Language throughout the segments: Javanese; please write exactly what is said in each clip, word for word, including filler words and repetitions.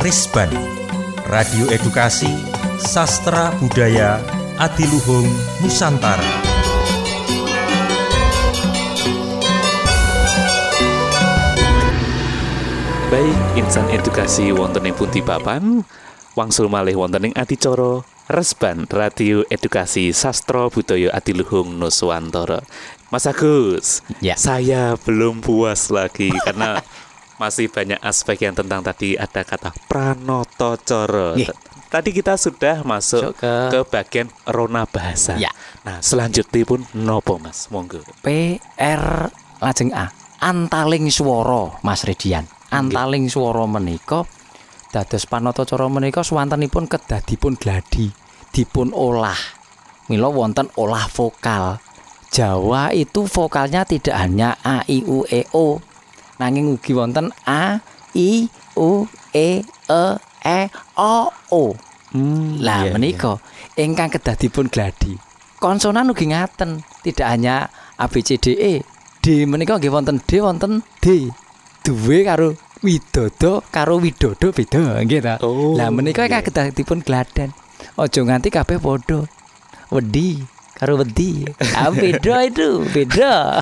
Risban, Radio Edukasi Sastra Budaya Adiluhung Nusantara. Baik, insan edukasi wonten ing pundi papan, wangsul malih wonten ing adicara Resban Radio Edukasi Sastra Budaya Adiluhung Nusantara. Mas Agus, ya. Saya belum puas lagi karena masih banyak aspek yang tentang tadi ada kata pranatacara. Yeah. Tadi kita sudah masuk ke... ke bagian rona bahasa. Ya. Nah, selanjutnya pun nopo Mas? Monggo. P R lajeng A. Antaling swara, Mas Redian. Antaling swara menika dados pranatacara menika swantenipun kedah dipun gladi, dipun olah. Mila wonten olah vokal. Jawa itu vokalnya tidak hanya A, I, U, E, O, nanging ugi wonten A, I, U, E, E, E, O, O. Hmm, Lah iya, menika ingkang kedah dipun gladi. Konsonan ugi ngaten, tidak hanya A, B, C, D, E. D menika nggih wonten D, wonten D. Duwe karo widodo karo widodo beda nggih ta. Oh, lah menika ingkang kedah dipun gladan. Aja nganti kabeh padha. Wedi karo wedi. Ah beda itu, beda.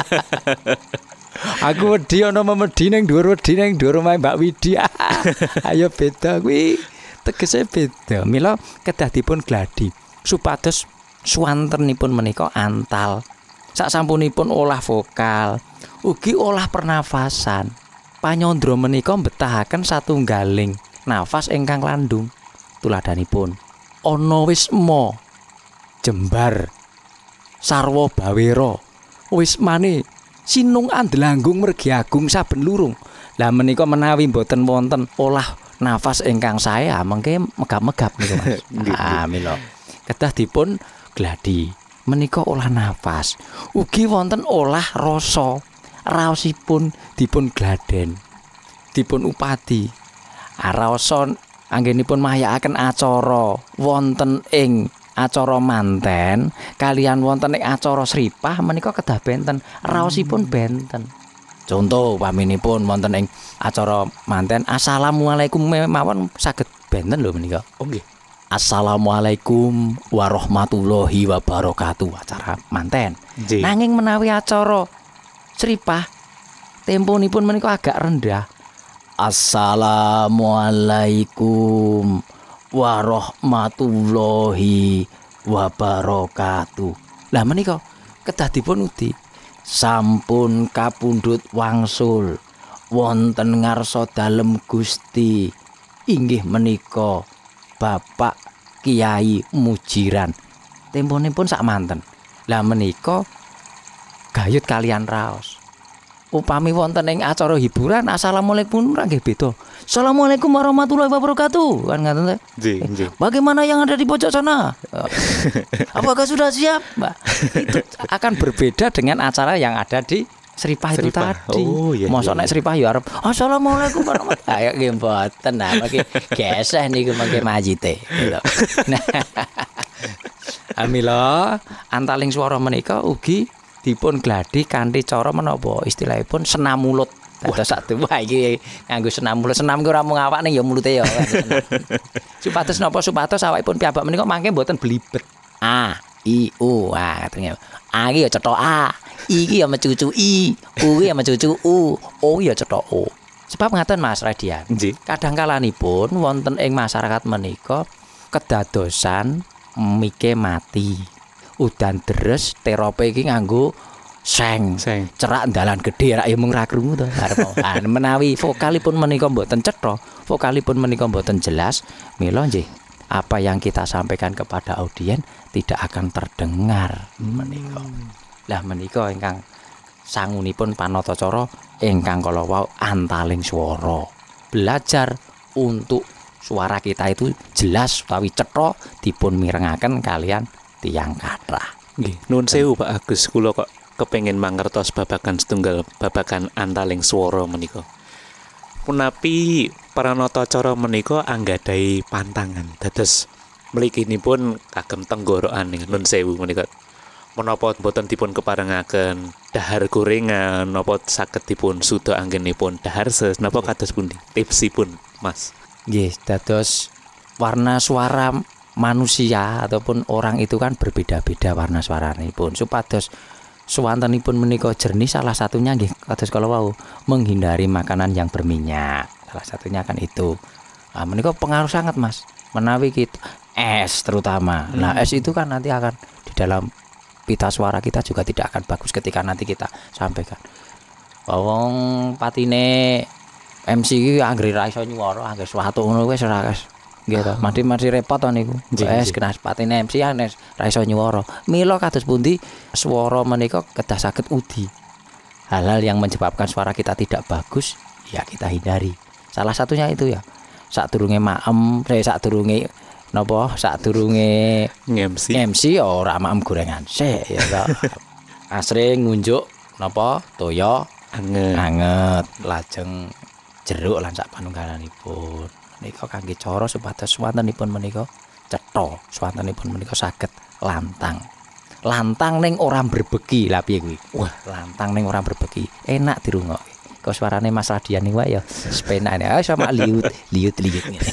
Aku wedi ana memedi ning dhuwur wedi ning dhuwur omahe Mbak Widi. Ayo beda kuwi. Tegese beda. Mila kedah dipun gladi supados swantenipun menika antal. Saksampunipun olah vokal, ugi olah pernafasan. Panyandra menika mbetahaken satunggaling nafas ingkang landung. Tuladhanipun ana wisma jembar sarwa bawera wismane sinung andelanggung mergi agung saben lurung. Lah menika menawi mboten wonten olah nafas ingkang sae mengke megap-megap niku Mas. Ah mila kedah dipun gladi menika olah nafas. Ugi wonten olah rasa. Raosipun dipun gladen, dipun upadi. Rasa anggenipun mahyakaken acara wonten ing acara manten kalian wonten ing acara sripah menika kedah benten, raosipun benten. Contoh paminipun wonten ing acara manten assalamualaikum mawon saged benten lho menika. Oh nggih. Assalamualaikum warahmatullahi wabarakatuh acara manten. Nggih. Nanging menawi acara sripah temponipun menika agak rendah. Assalamualaikum warahmatullahi wabarakatuh. Lah menika kedah dipun udi sampun kapundhut wangsul wonten ngarsa dalem Gusti inggih menika Bapak Kiai Mujiran. Temponipun sak manten. Lah menika gayut kalian raos. Upami wonten ing acara hiburan assalamualaikum ora nggih beda. Assalamualaikum warahmatullahi wabarakatuh. Kan ngaten ta? Nggih, nggih. Bagaimana yang ada di pojok sana? Apakah sudah siap, Mbak? Itu akan berbeda dengan acara yang ada di sripah itu Sripah. tadi. Oh, iya, Mosok iya, nek sripah ya arep assalamualaikum warahmatullahi. Ayo nggih mboten nah mangke geseh niku mangke majite. Nah. Amila antaling swara menika ugi dipun gladi kanthi cara menapa istilahipun senam mulut. Dados sak wah iki nganggo senam mulut. Senam ki ora mung awak ning ya mulute ya. Supados napa supados awakipun piyambak menika mangke mboten blibet. A I U ah katanya. A iki ya cetha A, I iki ya mecucu I, U iki ya mecucu U, O ya cetha O. Sebab ngaten Mas Radian. Nggih. Kadang kalanipun wonten ing masyarakat menika kedadosan mike mati. Udan deres terope iki nganggo seng, Seng. cerak dalan gedhe rak ya mung ra krungu to arep. Ah menawi vokalipun menika mboten cetha, vokalipun menika mboten jelas, mila nggih apa yang kita sampaikan kepada audien tidak akan terdengar menika. Lah menika ingkang sangunipun pranatacara ingkang kala wau antaling swara. Belajar untuk suara kita itu jelas utawi cetha dipun mirengaken kalian tiyang kathah. Nggih, nuwun sewu Pak Agus, kula kok kepengin mangertos babagan setunggal babagan antaling swara menika. Punapi pranatacara menika anggadhahi pantangan. Dados mliginipun kagem tenggorokan nuwun sewu menika. Menapa boten dipun keparengaken dahar gorengan, napa saged dipun suda anggenipun dahar ses, napa kados pundi tipsipun Mas? Nggih, dados warna suara manusia ataupun orang itu kan berbeda-beda warna suaranipun. Supados suwantenipun menika jernih, salah satunya nggih kados kala wau menghindari makanan yang berminyak. Salah satunya kan itu. Nah, menika pengaruh sangat Mas. Menawi kita es terutama. Hmm. Nah, es itu kan nanti akan di dalam pita suara kita juga tidak akan bagus ketika nanti kita sampaikan. Wong patine M C iki anggere ra iso nyuwara, anggere suatu ngono wis ora wis. Nggih to, mati-mati repot to niku. Wis kena patine M C nek ra iso nyuwara. Mila kados pundi swara menika kedah saged udi. Hal-hal yang menyebabkan suara kita tidak bagus, ya kita hindari. Salah satunya itu ya. Sadurunge maem, saya sadurunge napa? Sadurunge M C. M C ya ora maem gorengan sik ya to. Asring ngunjuk napa? Toya anget. Anget, lajeng jeruk lan sak panunggalanipun. Menika kangge cara supados swantenipun menika cetha, swantenipun menika saged lantang. Lantang ning ora berbeki. Lah piye kuwi? Wah, lantang ning ora berbeki. Enak dirungokke. Kok suarane Mas Radian niku ya sepenake. Ah sama liut, liut-liut ngene.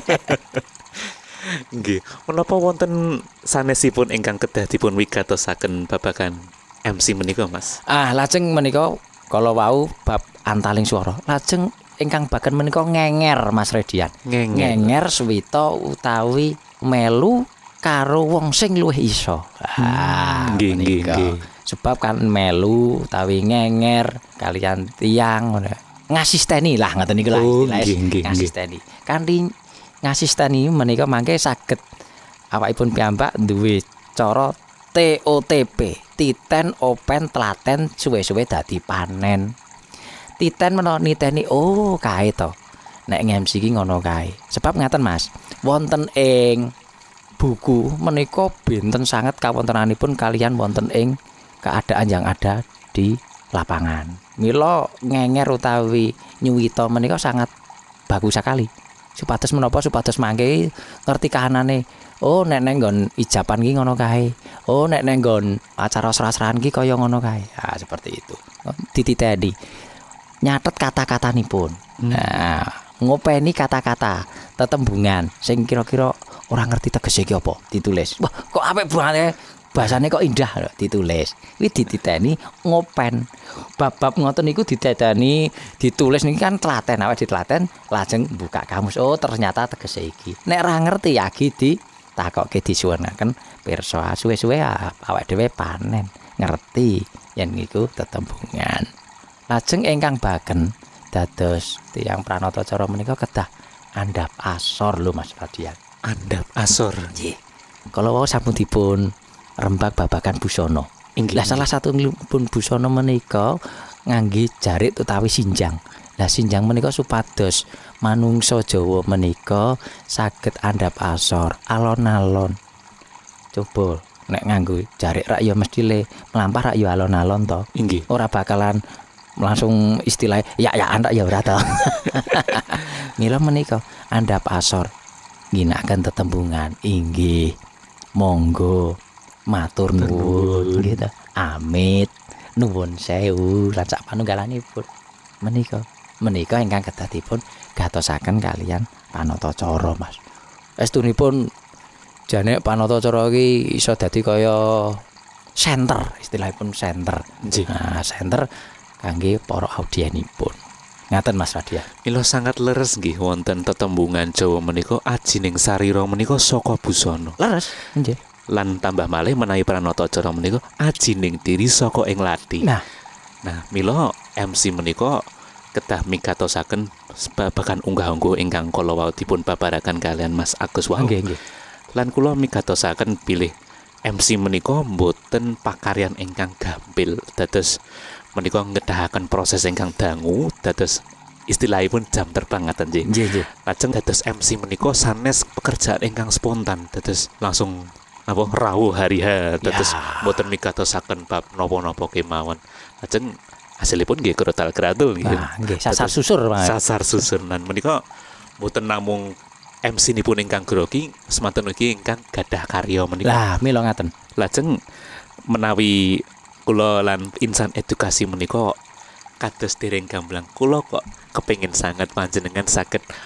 Nggih, menapa wonten sanesipun ingkang kedah dipun wigatosaken babagan M C menika, Mas? Ah, lajeng menika kala wau bab antaling swara. Lajeng ingkang baken menika ngenger Mas Radian. Ngenger, ngenger suwita utawi melu karo wong sing luwih iso. Ah, nggih nggih nggih. Sebab kan melu utawi ngenger kalian tiang ngono. Ngasisteni lah ngoten niku lah istilah ngasisteni. Kanthi ngasisteni menika mangke saged awakipun piyambak duwe cara T O T P, titen open telaten suwe-suwe dadi panen. Titen menawa niteni oh kae to. Nek M C iki ngono kae. Sebab ngaten Mas, wonten ing buku menika benten sangat kawontenanipun kalian wonten ing keadaan yang ada di lapangan. Mila ngenger utawi nyuwita menika sangat bagus sekali. Supados menapa supados mangke ngerti kahanane. Oh nek neng nggon ijapan ki ngono kae. Oh nek neng nggon acara serah-serahan ki kaya ngono kae. Ah seperti itu. Dititeni. Nyatet kata-katanipun. Hmm. Nah, ngopeni kata-kata tetembungan sing kira-kira ora ngerti tegese iki apa ditulis. Wah, kok apik banget bahasane kok indah ditulis. Kuwi dititeni ngopen. Bab-bab ngoten niku didadani ditulis niki kan telaten awake ditelaten lajeng buka kamus. Oh, ternyata tegese iki. Nek ora ngerti ya iki ditakokke disuwunaken pirsa suwe-suwe awake dhewe panen ngerti yen niku tetembungan. Lajeng ingkang baken dados tiyang pranata cara menika kedah andhap asor lho Mas Radian. Andhap asor. Nggih. Kala wau sampun dipun rembag babagan busana. Lah salah satu pun busana menika ngangge jarit utawi sinjang. Lah sinjang menika supados manungsa Jawa menika saged andhap asor alon-alon. Coba nek nganggo jarit rak ya mesti le mlampah rak ya alon-alon to. Inggih. Ora bakalan langsung istilah ya ya andak ya ora to. Mila menika andhap asor ngginakaken tetembungan inggih. Monggo matur nuwun gitu. Amit nuwun sewu lan sak panunggalanipun. Menika menika ingkang kedah dipun gatosaken kalian panatacara Mas. Estunipun jane panatacara iki iso dadi kaya center, istilahipun center. Nah, center kangge para audienipun. Ngaten Mas Radian. Mila sangat leres nggih wonten tetembungan Jawa menika ajining sarira menika saka busana. Leres, nggih. Lan tambah malih menawi pranata acara menika ajining diri saka ing lati. Nah, nah mila M C menika kedah migatosaken babagan unggah-ungguh ingkang kala wau dipun babaraken kalian Mas Agus wau. Nggih, nggih. Lan kula migatosaken bilih M C menika mboten pakaryan ingkang gampil. Dados menika ngedahaken proses ingkang dangu, dados istilahipun jam terbang ngaten nggih. Nggih, nggih. Lajeng dados M C menika sanes pekerjaan ingkang spontan, dados langsung napa rawuh hari-ha, dados mboten migatosaken bab napa-napa kemawon. Lajeng hasilipun nggih krotal gratul nggih. Nah, nggih sasar susur, Mas. Sasar susur lan menika mboten namung M C nipun ingkang grogi, semanten ugi ingkang gadah karya menika. Lah, mila ngaten. Lajeng menawi kula lan insan edukasi menika kados dereng gamblang, kula kok kepengin sangat panjenengan saged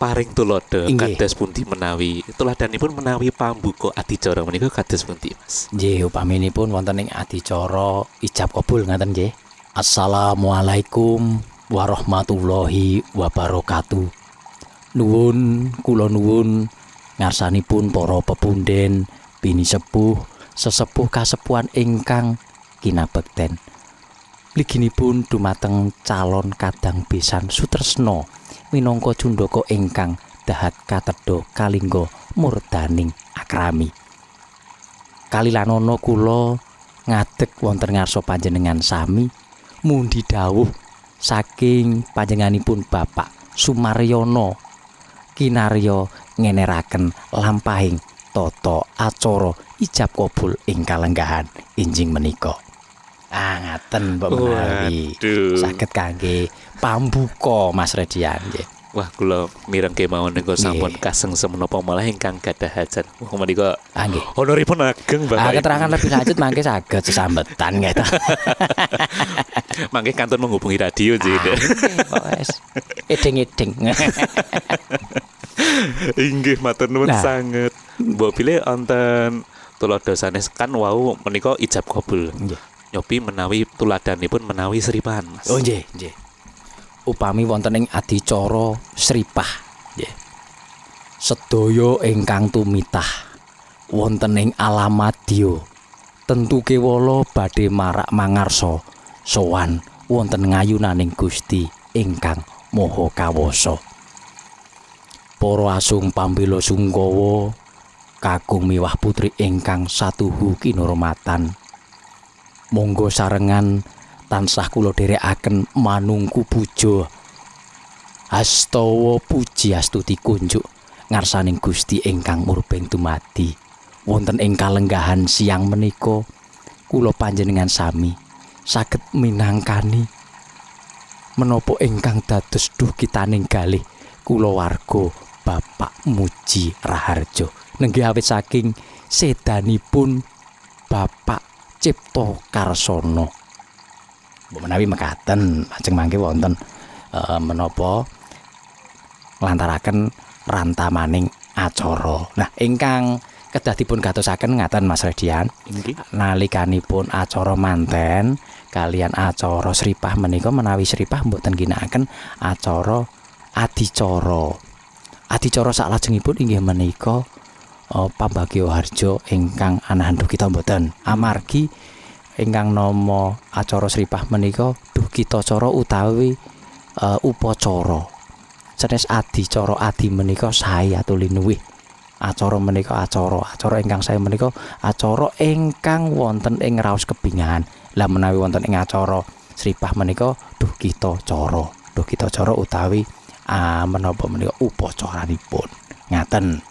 paring tulodo Inggih. kados pundi menawi tuladanipun menawi pambuka adicara menika kados pundi Mas? Nggih, upaminipun wonten ing adicara ijab kabul ngaten nggih. Assalamualaikum warahmatullahi wabarakatuh. Nuwun kula nuwun ngarsanipun para pepunden, bini sepuh, sesepuh kasepuhan ingkang kinabekten. Mliginipun dumateng calon kadang besan sutresna minangka cundaka ingkang dahat katedha kalingga murdaning akrami. Kalilanana kula ngadeg wonten ngarsa panjenengan sami mundi dawuh saking panjenenganipun Bapak Sumaryono kinarya ngeneraken lampahing tata acara ijab kabul ing kalenggahan injing menika. Ah ngaten Mbok menawi saged kangge pambuka Mas Redian nggih. Wah, kula mirengke mawon niku sampun kasengsem menapa malah ingkang gadah hajat. Wah, menika Ah nggih. honoripun ageng Bapak. Ah keterangan lebih lanjut mangke saged sesambetan nggih ta. Mangke kantun menghubungi radio nggih. Wes edeng-edeng. Inggih matur nuwun Nah. sanget. Mbok pilih wonten tulodo sanes kan wau menika ijab kabul. Nggih. Nyobi menawi tuladanipun menawi seripahan Mas. Oh nggih, nggih. Upami wonten ing adicara sripah nggih. Sedaya ingkang tumitah wonten ing alamadya tentu kewala badhe marak mangarsa sowan wonten ngayunaning Gusti ingkang Maha Kawasa. Para asung pambela sungkawa kakung miwah putri ingkang satuhu kinurmatan. Monggo sarengan tansah kula dherekaken manungku puja astawa puji astuti kunjuk ngarsaning Gusti ingkang murbeng dumadi wonten ing kalenggahan siang menika kula panjenengan sami saged minangkani menapa ingkang dados duhkitaning galih kula warga Bapak Muji Raharjo nenggih awit saking sedanipun Bapak Cipto Karsono. Menawi mekaten lajeng mangke wonten e, menapa nglantaraken rantamaning acara. Nah, ingkang kedah dipun gatosaken ngaten Mas Redian. Inggih. Nalikanipun acara manten kalian acara sripah menika menawi sripah mboten ginakaken acara adicara. Adicara saklajengipun inggih menika uh, pambagio harjo ingkang anahan duh kita mboten. Amargi ingkang nama acara sripah menika duh kita cara utawi uh, upacara. Sanes adicara adi menika sae atulinuwih. Acara menika acara, acara ingkang sae menika acara ingkang wonten ing raos kebingahan. Lah menawi wonten ing acara sripah menika duh kita cara, duh kita cara utawi ah menapa menika upacaranipun. Ngaten.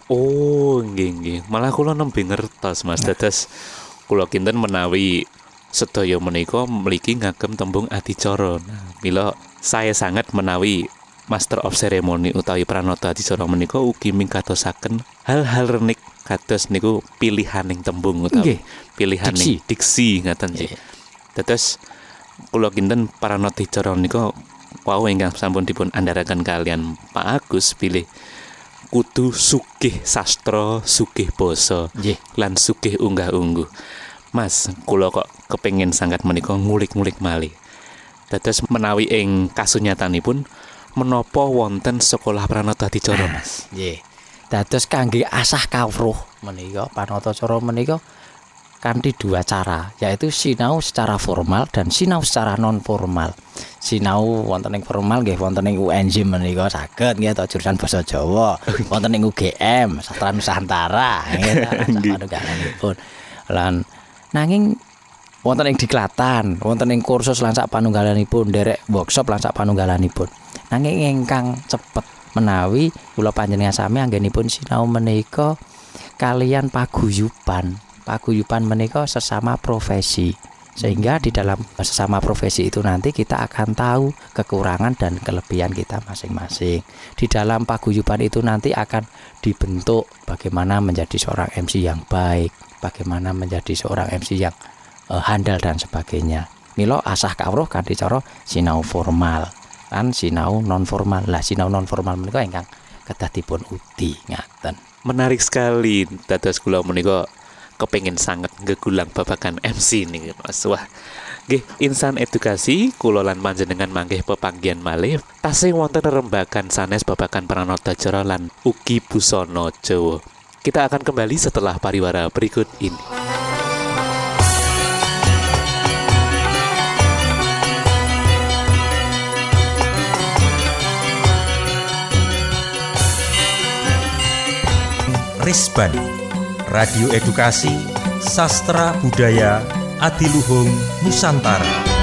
Oh, nggih nggih. Malah kula nembe ngertos Mas dados kula kinten menawi sedaya menika mligi ngagem tembung adicara. Nah, mila saya sangat menawi Master of Ceremony utawi pranata adicara menika ugi mingkatosaken hal-hal renik kados niku pilihaning tembung utawi pilihaning diksi ngaten nggih. Dados kula kinten pranata adicara menika wau ingkang sampun dipun andharaken kalian Pak Agus pilih kudu sugih sastra, sugih basa, lan sugih unggah-ungguh. Mas, kula kok kepengin sangat menika ngulik-ngulik malih. Dados menawi ing kasunyatanipun menapa wonten sekolah pranata adicara, Mas? Nggih. Dados kangge asah kawruh menika pranata cara menika kanthi dua cara, yaitu sinau secara formal dan sinau secara non formal. Sinau wonten ing formal nggih wonten ing U N J menika saged nggih ta jurusan basa Jawa, wonten ing U G M Sastra Nusantara nggih ta lan nanging wonten ing diklatan, wonten ing kursus lan sak panunggalanipun derek workshop lan sak panunggalanipun. Nanging ingkang cepet menawi kula panjenengan sami anggenipun sinau menika kalian paguyuban. Paguyuban menika sesama profesi. Sehingga di dalam sesama profesi itu nanti kita akan tahu kekurangan dan kelebihan kita masing-masing. Di dalam paguyuban itu nanti akan dibentuk bagaimana menjadi seorang M C yang baik, bagaimana menjadi seorang M C yang uh, handal dan sebagainya. Milo asah kawruh kanthi cara sinau formal. kan sinau non formal. Lah sinau non formal menika ingkang kedah dipun udi ngaten. Menarik sekali dados kula menika kepengin sanget gegulang babagan M C nih Mas. Wah, nggih insan edukasi kula lan panjenengan manggih pepanggihan malih tasih wonten rembagan sanes babagan pranatacara lan ugi busana Jawa. Kita akan kembali setelah pariwara berikut ini. Risban, Radio Edukasi, Sastra Budaya, Adiluhung Nusantara.